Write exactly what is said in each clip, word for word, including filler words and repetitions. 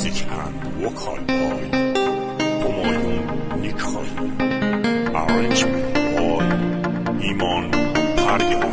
Musiken Vokalboy Humayun Nikhai Arrangement by Iman Pargar.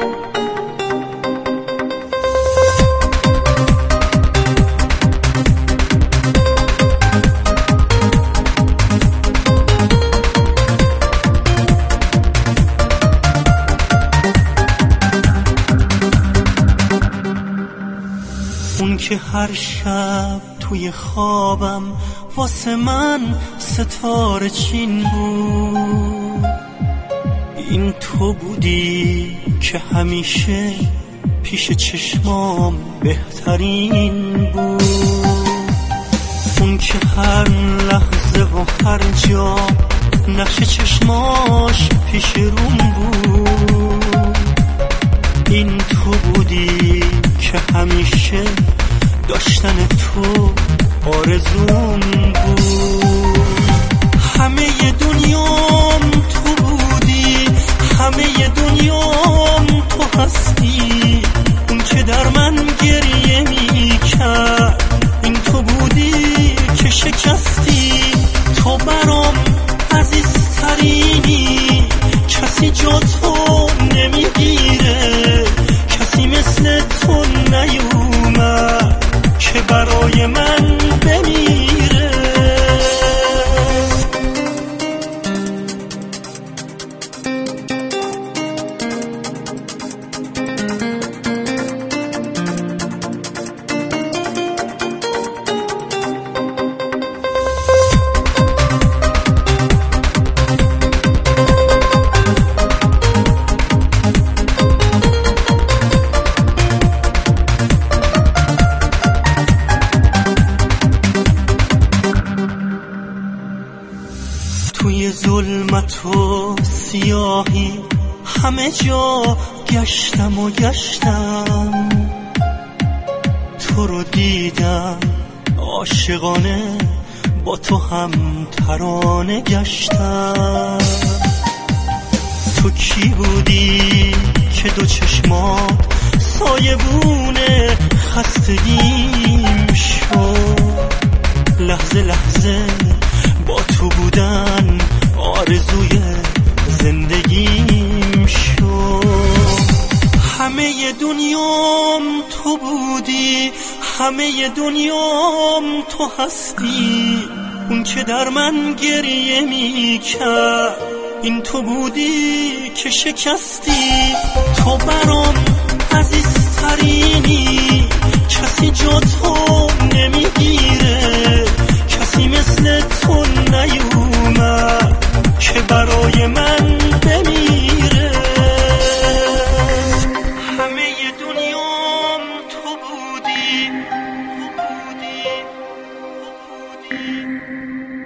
اون که هر شب توی خوابم واسه من ستاره چین بود، این تو بودی که همیشه پیش چشمام بهترین بود. اون که هر لحظه و هر جا نقش چشماش پیش روم بود، این تو بودی که همیشه داشتن تو آرزوم بود. همه دنیام تو بودی، همه دنیام تو هستی. اون که در من گریه می کرد، این تو بودی که شکستی. تو برام عزیزترینی، کسی جا تو نمیگیره، کسی مثل تو نیومد که برای من بمیره. توی ظلمت و سیاهی همه جا گشتم و گشتم، تو رو دیدم عاشقانه، با تو هم ترانه گشتم. تو کی بودی که دو چشمات سایبونه خستگیم شد؟ لحظه لحظه با تو بودن آرزوی زندگیم شد. همه دنیام تو بودی، همه دنیام تو هستی. اون که در من گریه می کرد، این تو بودی که شکستی. تو برام عزیزترینی، کسی جا تو نمیگیره، کسی مثل تو نیومد که برای من بمیره. همه دنیام تو بودی، تو بودی، تو بودی.